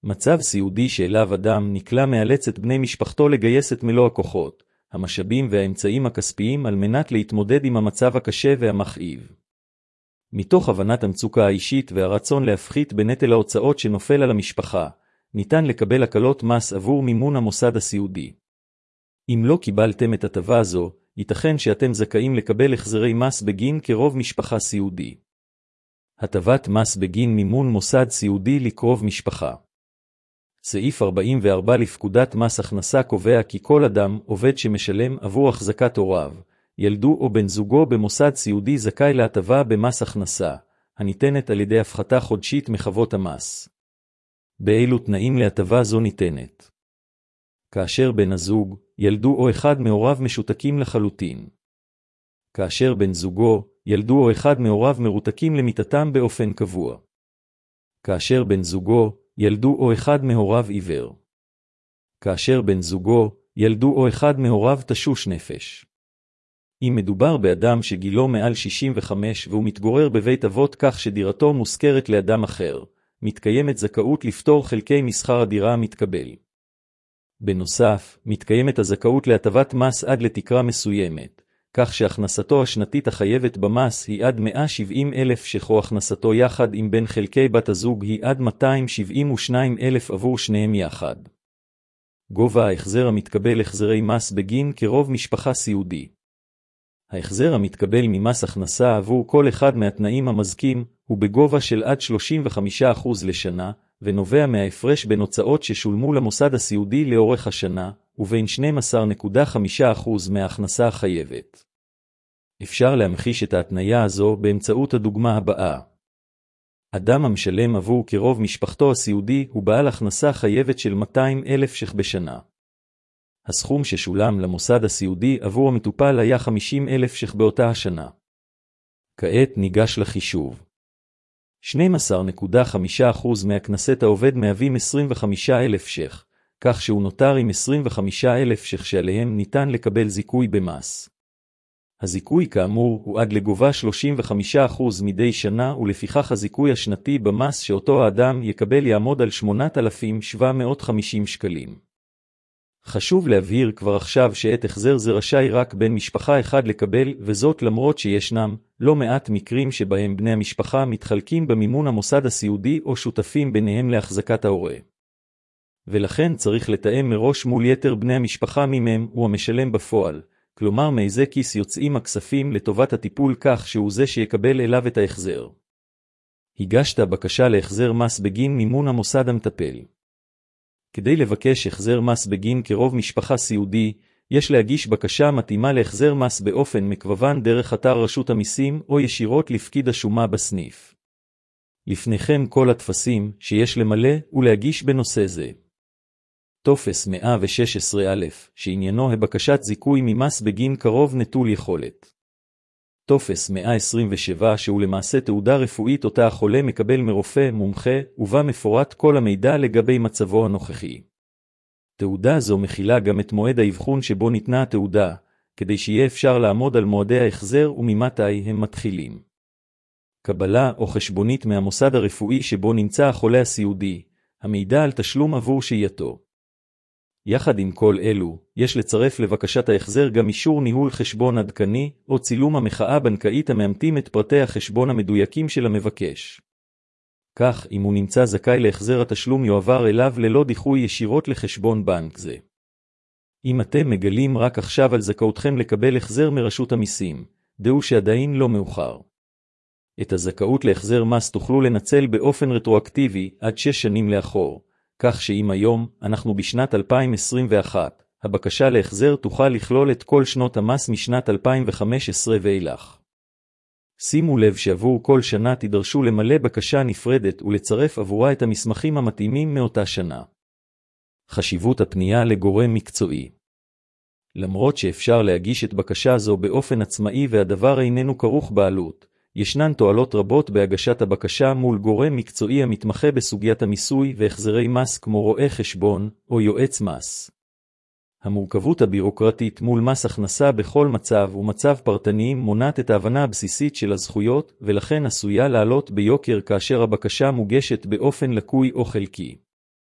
מצב סיעודי שאליו אדם נקלע מאלץ את בני משפחתו לגייס את מלוא הכוחות, המשאבים והאמצעים הכספיים על מנת להתמודד עם המצב הקשה והמכאיב. מתוך הבנת המצוקה האישית והרצון להפחית בנטל ההוצאות שנופל על המשפחה, ניתן לקבל הקלות מס עבור מימון המוסד הסיעודי. אם לא קיבלתם את הטבה הזו, ייתכן שאתם זכאים לקבל החזרי מס בגין קרוב משפחה סיעודי. הטבת מס בגין מימון מוסד סיעודי לקרוב משפחה. סעיף 44 לפקודת מס הכנסה קובע כי כל אדם, עובד שמשלם עבור החזקת הוריו, ילדו או בן זוגו במוסד סיעודי זכאי להטבה במס הכנסה, הניתנת על ידי הפחתה חודשית מחוות המס. באילו תנאים להטבה זו ניתנת? כאשר בן הזוג, ילדו או אחד מהוריו משותקים לחלוטין. כאשר בן זוגו, ילדו או אחד מהוריו מרותקים למיטתם באופן קבוע. כאשר בן זוגו, ילדו או אחד מהוריו עיוור. כאשר בן זוגו, ילדו או אחד מהוריו תשוש נפש. אם מדובר באדם שגילו מעל 65 והוא מתגורר בבית אבות כך שדירתו מושכרת לאדם אחר, מתקיימת זכאות לפטור חלקי משכר הדירה המתקבל. בנוסף, מתקיימת הזכאות להטבת מס עד לתקרה מסוימת, כך שהכנסתו השנתית החייבת במס היא עד 170,000 ש"ח או הכנסתו יחד עם בין חלקי בת הזוג היא עד 272,000 עבור שניהם יחד. גובה ההחזר המתקבל החזרי מס בגין קרוב משפחה סיעודי. ההחזר המתקבל ממס הכנסה עבור כל אחד מהתנאים המזכים הוא בגובה של עד 35% לשנה, ונובע מההפרש בין הוצאות ששולמו למוסד הסיעודי לאורך השנה, ובין 12.5% מההכנסה החייבת. אפשר להמחיש את ההתניה הזו באמצעות הדוגמה הבאה. אדם המשלם עבור קרוב משפחתו הסיעודי הוא בעל הכנסה חייבת של 200,000 ש"ח בשנה. הסכום ששולם למוסד הסיעודי עבור המטופל היה 50,000 ש"ח באותה השנה. כעת ניגש לחישוב. 12.5% מהכנסת העובד מהווים 25,000 ש"ח, כך שהוא נותר עם 25,000 ש"ח שעליהם ניתן לקבל זיכוי במס. הזיכוי כאמור הוא עד לגובה 35% מדי שנה, ולפיכך הזיכוי השנתי במס שאותו האדם יקבל יעמוד על 8,750 שקלים. חשוב להבהיר כבר עכשיו שאת החזר זה רשאי רק בן משפחה אחד לקבל, וזאת למרות שישנם לא מעט מקרים שבהם בני המשפחה מתחלקים במימון המוסד הסיעודי או שותפים ביניהם להחזקת ההורה. ולכן צריך לתאם מראש מול יתר בני המשפחה ממם הוא המשלם בפועל, כלומר מאיזה כיס יוצאים הכספים לטובת הטיפול כך שהוא זה שיקבל אליו את ההחזר. הגשת בקשה להחזר מס בגין מימון המוסד המטפל. כדי לבקש החזר מס בגין קרוב משפחה סיעודי, יש להגיש בקשה מתאימה להחזר מס באופן מקוון דרך אתר רשות המיסים או ישירות לפקיד השומה בסניף. לפניכם כל הטפסים שיש למלא ולהגיש בנושא זה. טופס 116א, שעניינו הבקשת זיכוי ממס בגין קרוב נטול יכולת. טופס 127, שהוא למעשה תעודה רפואית אותה החולה מקבל מרופא מומחה, ובה מפורט כל המידע לגבי מצבו הנוכחי. תעודה זו מכילה גם את מועד האבחון שבו ניתנה התעודה, כדי שיהיה אפשר לעמוד על מועדי ההחזר וממתי הם מתחילים. קבלה או חשבונית מהמוסד הרפואי שבו נמצא החולה הסיעודי, המידע על תשלום עבור שהייתו. יחד עם כל אלו, יש לצרף לבקשת ההחזר גם אישור ניהול חשבון עדכני, או צילום המחאה בנקאית המאמתים את פרטי החשבון המדויקים של המבקש. כך, אם הוא נמצא זכאי להחזר התשלום יועבר אליו ללא דיחוי ישירות לחשבון בנק זה. אם אתם מגלים רק עכשיו על זכאותכם לקבל החזר מרשות המיסים, דעו שעדיין לא מאוחר. את הזכאות להחזר מס תוכלו לנצל באופן רטרואקטיבי עד 6 שנים לאחור. כך שאם היום, אנחנו בשנת 2021, הבקשה להחזר תוכל לכלול את כל שנות המס משנת 2015 ואילך. שימו לב שעבור כל שנה תידרשו למלא בקשה נפרדת ולצרף עבורה את המסמכים המתאימים מאותה שנה. חשיבות הפנייה לגורם מקצועי. למרות שאפשר להגיש את בקשה זו באופן עצמאי והדבר איננו כרוך בעלות, ישנן תועלות רבות בהגשת הבקשה מול גורם מקצועי המתמחה בסוגיית המיסוי והחזרי מס כמו רואה חשבון או יועץ מס. המורכבות הבירוקרטית מול מס הכנסה בכל מצב ומצב פרטניים מונעת את ההבנה הבסיסית של הזכויות, ולכן עשויה לעלות ביוקר כאשר הבקשה מוגשת באופן לקוי או חלקי.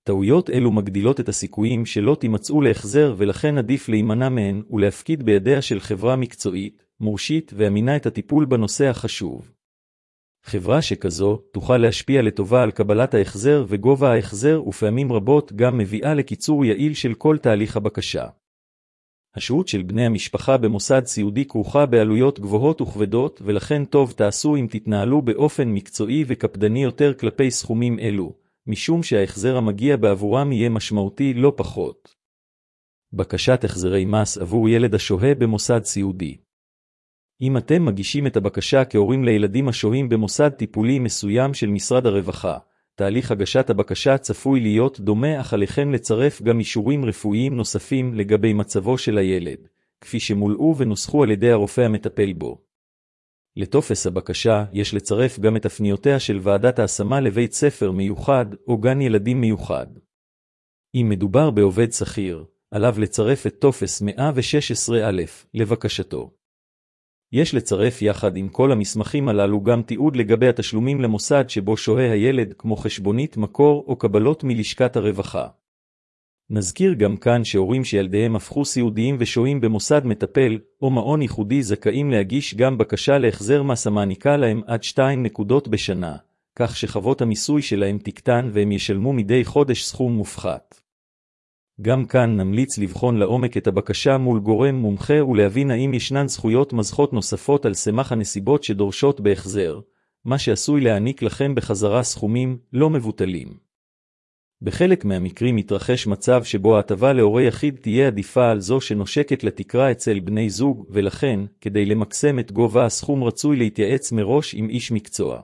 טעויות אלו מגדילות את הסיכויים שלא תימצאו להחזר, ולכן עדיף להימנע מהן ולהפקיד בידיה של חברה מקצועית, מורשית ואמינה את הטיפול בנושא החשוב. חברה שכזו תוכל להשפיע לטובה על קבלת ההחזר וגובה ההחזר, ופעמים רבות גם מביאה לקיצור יעיל של כל תהליך הבקשה. השהות של בני המשפחה במוסד סיעודי כרוכה בעלויות גבוהות וכבדות, ולכן טוב תעשו אם תתנהלו באופן מקצועי וקפדני יותר כלפי סכומים אלו, משום שההחזר המגיע בעבורם יהיה משמעותי לא פחות. בקשת החזרי מס עבור ילד השוהה במוסד סיעודי. אם אתם מגישים את הבקשה כהורים לילדים השוהים במוסד טיפולי מסוים של משרד הרווחה, תהליך הגשת הבקשה צפוי להיות דומה, אך עליכם לצרף גם אישורים רפואיים נוספים לגבי מצבו של הילד, כפי שמולאו ונוסחו על ידי הרופא המטפל בו. לטופס הבקשה יש לצרף גם את הפניותיה של ועדת ההשמה לבית ספר מיוחד או גן ילדים מיוחד. אם מדובר בעובד שכיר, עליו לצרף את טופס 116א לבקשתו. יש לצרף יחד עם כל המסמכים הללו גם תיעוד לגבי התשלומים למוסד שבו שוהה הילד, כמו חשבונית מקור או קבלות מלשכת הרווחה. נזכיר גם כאן שהורים שילדיהם הפכו סיעודיים ושוהים במוסד מטפל או מעון ייחודי זכאים להגיש גם בקשה להחזר מס המעניקה להם עד 2 נקודות בשנה, כך שחוות המיסוי שלהם תקטן והם ישלמו מדי חודש סכום מופחת. גם כאן נמליץ לבחון לעומק את הבקשה מול גורם מומחה ולהבין האם ישנן זכויות מזכות נוספות על סמך הנסיבות שדורשות בהחזר, מה שעשוי להעניק לכם בחזרה סכומים לא מבוטלים. בחלק מהמקרים מתרחש מצב שבו ההטבה להורה יחיד תהיה עדיפה על זו שנושקת לתקרה אצל בני זוג, ולכן, כדי למקסם את גובה הסכום רצוי להתייעץ מראש עם איש מקצוע.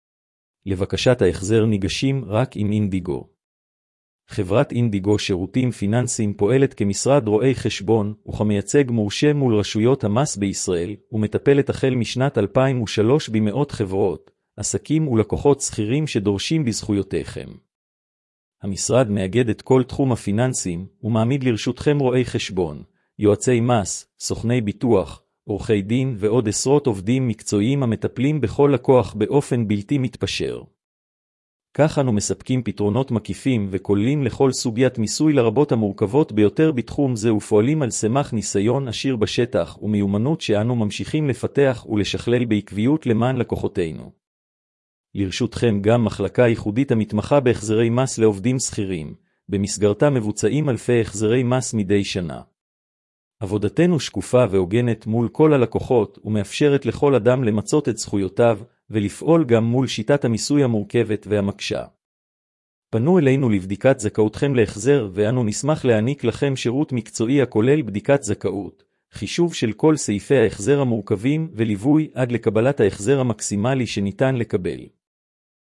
לבקשת ההחזר ניגשים רק עם אינדיגו. חברת אינדיגו שירותים פיננסיים פועלת כמשרד רואי חשבון וכמייצג מורשה מול רשויות המס בישראל, ומטפלת החל משנת 2003 במאות חברות, עסקים ולקוחות שכירים שדורשים בזכויותיכם. המשרד מאגד את כל תחום הפיננסים ומעמיד לרשותכם רואי חשבון, יועצי מס, סוכני ביטוח, עורכי דין ועוד עשרות עובדים מקצועיים המטפלים בכל לקוח באופן בלתי מתפשר. כך אנו מספקים פתרונות מקיפים וכוללים לכל סוגיית מיסוי לרבות המורכבות ביותר בתחום זה, ופועלים על סמך ניסיון עשיר בשטח ומיומנות שאנו ממשיכים לפתח ולשכלל בעקביות למען לקוחותינו. לרשותכם גם מחלקה ייחודית המתמחה בהחזרי מס לעובדים שכירים, במסגרתה מבוצעים אלפי החזרי מס מדי שנה. עבודתנו שקופה והוגנת מול כל הלקוחות ומאפשרת לכל אדם למצות את זכויותיו ולפעול גם מול שיטת המיסוי המורכבת והמקשה. פנו אלינו לבדיקת זכאותכם להחזר ואנו נשמח להעניק לכם שירות מקצועי הכולל בדיקת זכאות, חישוב של כל סעיפי ההחזר המורכבים וליווי עד לקבלת ההחזר המקסימלי שניתן לקבל.